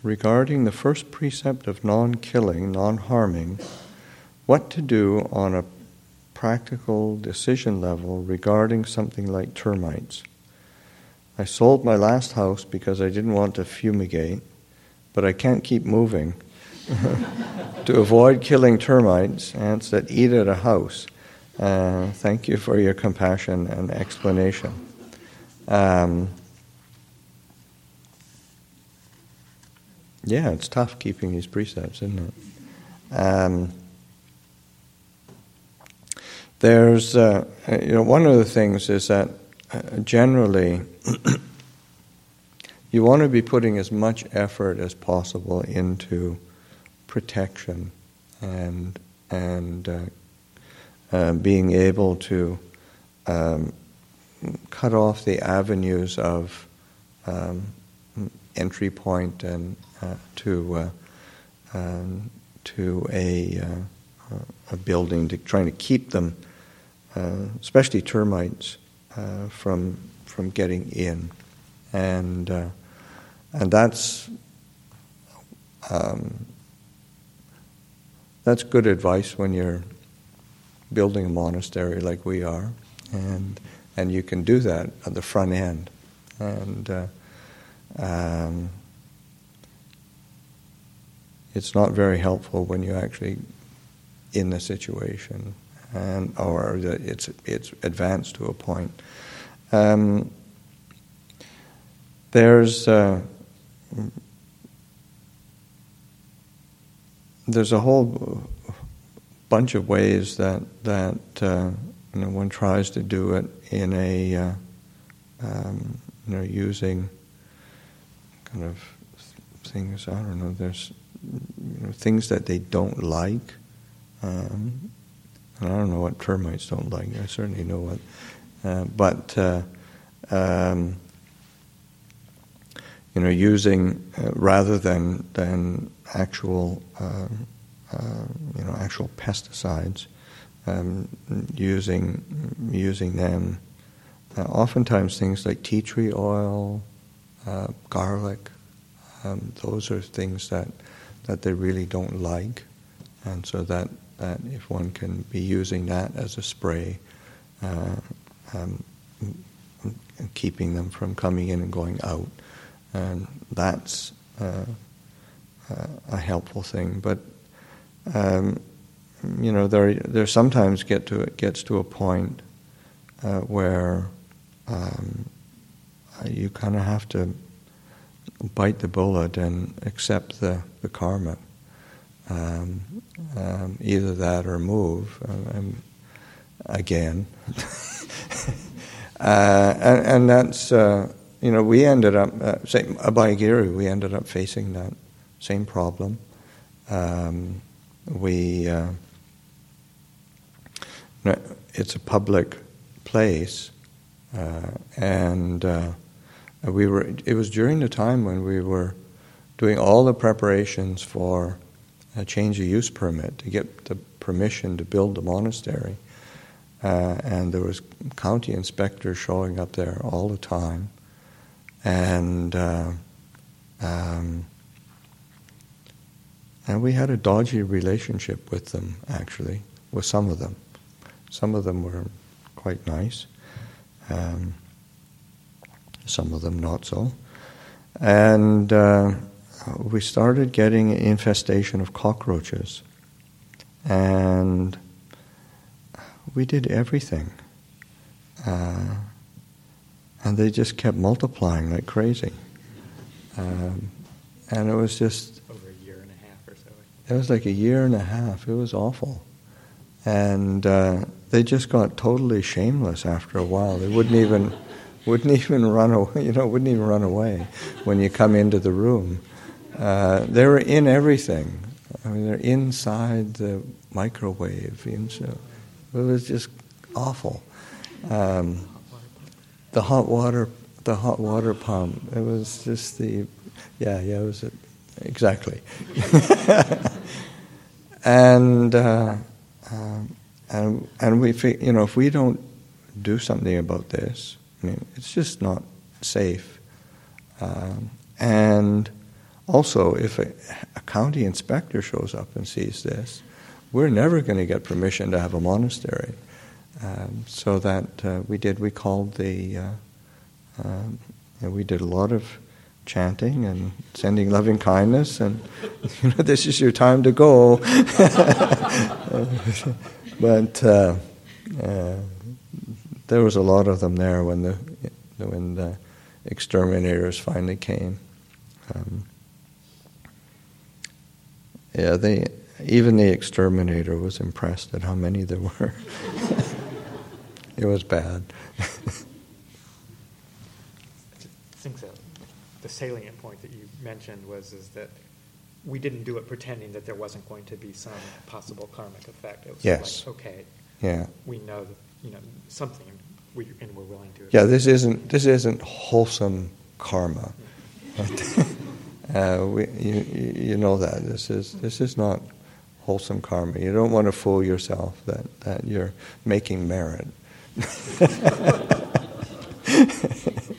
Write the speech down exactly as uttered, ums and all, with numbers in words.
regarding the first precept of non-killing, non-harming, what to do on a practical decision level regarding something like termites. I sold my last house because I didn't want to fumigate, but I can't keep moving. To avoid killing termites, ants that eat at a house. Uh, thank you for your compassion and explanation. Um, yeah, it's tough keeping these precepts, isn't it? Um, there's, uh, you know, one of the things is that uh, generally you want to be putting as much effort as possible into protection and and uh, uh, being able to um, cut off the avenues of um, entry point and uh, to uh, um, to a uh, a building, to trying to keep them, uh, especially termites, uh, from from getting in, and uh, and that's. Um, That's good advice when you're building a monastery like we are, and and you can do that at the front end. And uh, um, it's not very helpful when you're actually in the situation, and or that it's it's advanced to a point. Um, there's uh, There's a whole bunch of ways that that uh, you know, one tries to do it in a uh, um, you know using kind of things. I don't know. There's you know, things that they don't like, um, and I don't know what termites don't like. I certainly know what, uh, but uh, um, you know, using uh, rather than than actual, uh, uh, you know, actual pesticides, um, using using them. Uh, oftentimes, things like tea tree oil, uh, garlic, um, those are things that that they really don't like, and so that, that if one can be using that as a spray, uh, um, keeping them from coming in and going out, and that's. Uh, Uh, a helpful thing, but um, you know there there sometimes get to it gets to a point uh, where um, you kind of have to bite the bullet and accept the the karma, um, um, either that or move uh, and again, uh, and, and that's uh, you know we ended up uh, say Abhayagiri, we ended up facing that. Same problem. Um, we, uh, it's a public place, uh, and uh, we were. It was during the time when we were doing all the preparations for a change of use permit to get the permission to build the monastery, uh, and there was county inspectors showing up there all the time, and. Uh, um, And we had a dodgy relationship with them, actually, with some of them. Some of them were quite nice. Um, some of them not so. And uh, we started getting an infestation of cockroaches. And we did everything. Uh, and they just kept multiplying like crazy. Um, and it was just... It was like a year and a half. It was awful. And uh, they just got totally shameless after a while. They wouldn't even wouldn't even run away, you know, wouldn't even run away when you come into the room. Uh, they were in everything. I mean, they're inside the microwave. Inside. It was just awful. Um, the hot water, the hot water pump. It was just the, yeah, yeah. It was a, exactly. and uh, um, and and we, you know, if we don't do something about this, I mean, it's just not safe. Um, and also, if a, a county inspector shows up and sees this, we're never going to get permission to have a monastery. Um, so that uh, we did, we called the, uh, um, and we did a lot of chanting and sending loving kindness, and you know, this is your time to go. But uh, uh, there was a lot of them there when the when the exterminators finally came. Um, yeah, they even the exterminator was impressed at how many there were. It was bad. I think that the salient point that you mentioned was is that we didn't do it pretending that there wasn't going to be some possible karmic effect. It was Yes. like, okay, Yeah. we know that, you know, something, we, and we're willing to. Yeah, this isn't this isn't wholesome karma. uh, we, you, you know that this is this is not wholesome karma. You don't want to fool yourself that, that you're making merit.